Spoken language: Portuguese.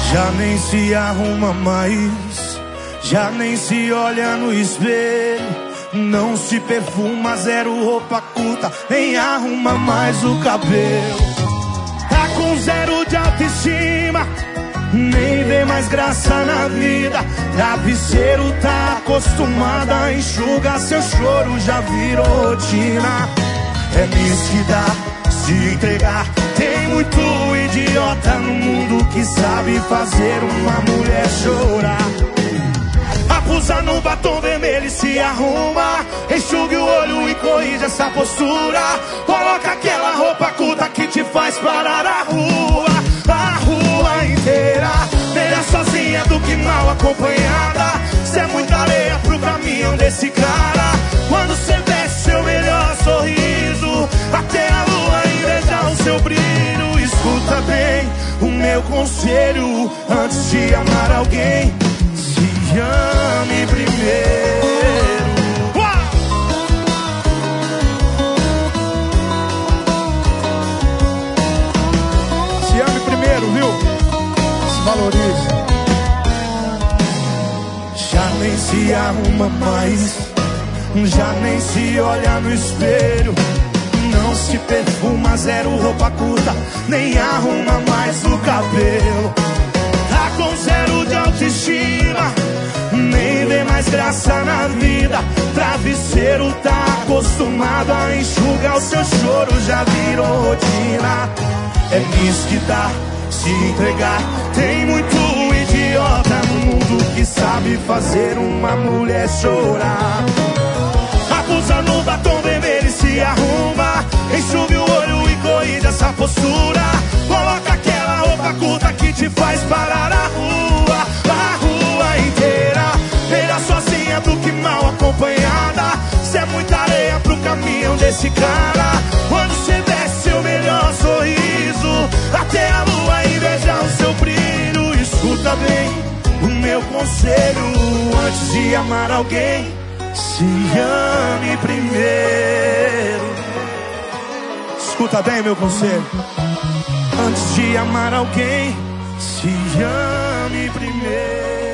Já nem se arruma mais, já nem se olha no espelho. Não se perfuma, zero roupa curta, nem arruma mais o cabelo. Tá com zero de autoestima, nem vê mais graça na vida. Travesseiro tá acostumada a enxugar seu choro, já virou rotina. É nisso que dá se entregar. Tem muito idiota no mundo que sabe fazer uma mulher chorar. Abusa no batom vermelho e se arruma, enxugue o olho e corrige essa postura. Coloca aquela roupa curta que te faz parar a rua inteira. Melhor sozinha do que mal acompanhada. Cê é muita areia pro caminhão desse cara. Quando cê desce seu melhor sorriso, até a lua invejar o seu brilho. Escuta bem o meu conselho, antes de amar alguém, se ame primeiro. Se ame primeiro, viu? Se valorize. Já nem se arruma mais, já nem se olha no espelho. Não se perfuma, zero roupa curta, nem arruma mais o cabelo. Tá com zero de autoestima, nem vê mais graça na vida. Travesseiro tá acostumado a enxugar o seu choro, já virou rotina. É nisso que dá se entregar. Tem muito idiota no mundo que sabe fazer uma mulher chorar. Abusa no batom vermelho e se arruma, enxugue o olho e corrige essa postura. Coloca aquela roupa curta que te faz parar a rua inteira. Melhor sozinha do que mal acompanhada. Cê é muita areia pro caminhão desse cara. Quando cê desce seu melhor sorriso, até a lua invejar o seu brilho. Escuta bem o meu conselho, antes de amar alguém, se ame primeiro. Escuta bem meu conselho, antes de amar alguém, se ame primeiro.